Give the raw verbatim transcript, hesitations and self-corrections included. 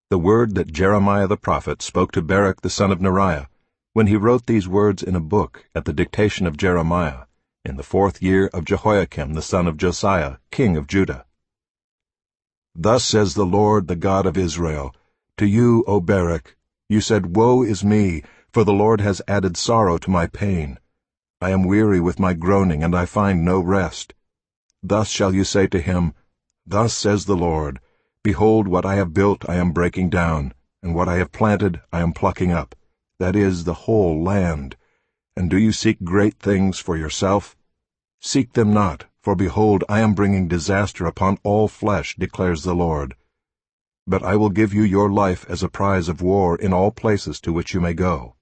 The word that Jeremiah the prophet spoke to Baruch the son of Neriah, when he wrote these words in a book at the dictation of Jeremiah, in the fourth year of Jehoiakim the son of Josiah, king of Judah. Thus says the Lord, the God of Israel, to you, O Baruch, you said, Woe is me, for the Lord has added sorrow to my pain. I am weary with my groaning, and I find no rest. Thus shall you say to him, Thus says the Lord, Behold, what I have built I am breaking down, and what I have planted I am plucking up, that is, the whole land. And do you seek great things for yourself? Seek them not, for behold, I am bringing disaster upon all flesh, declares the Lord. But I will give you your life as a prize of war in all places to which you may go.